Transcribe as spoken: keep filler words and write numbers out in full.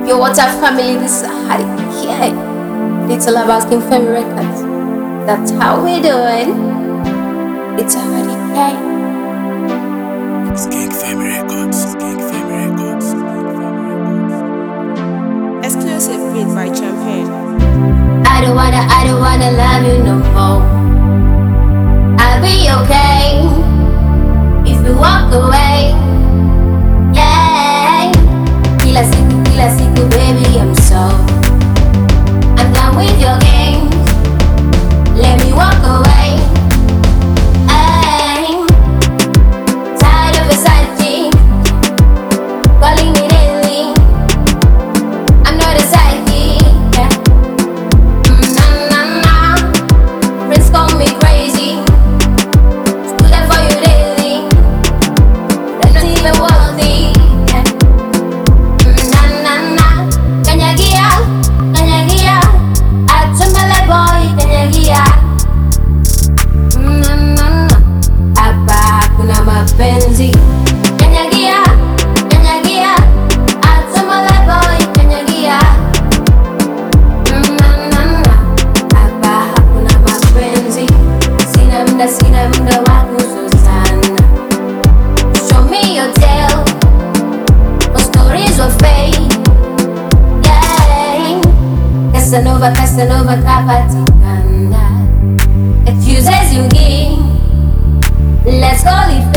Yo, what's up, family? This is Harry here. It's all about King Femi Records. That's how we doing. It's a Harry here. It's King Femi Records. King Femi Records. Exclusive beat by Champion. I don't wanna, I don't wanna love you no more. I'll be okay if you walk away. Yeah. Kila siku, kila siku, baby, I'm so I'm done with your games. Let me walk away. I'm tired of your side chick calling me daily. I'm not a side chick, yeah. Mm, nah, nah, nah. Friends call me crazy. Stood up for you daily. They're not even worthy, yeah. Mm, nah, nah, nah. Kanyagia, kanyagia. Atumele boy, kanyagia. Mm, nah, nah, nah. Hapa hakuna mapenzi. Kanyagia, kanyagia. Atumele boy, kanyagia. Mm, nah, nah, nah. Hapa hakuna mapenzi. Sina muda, sina muda wa kuzozana. Show me your tail, no stories of fate. Yeah. Casanova, Casanova, kapatikana. Excuses you give, let's call it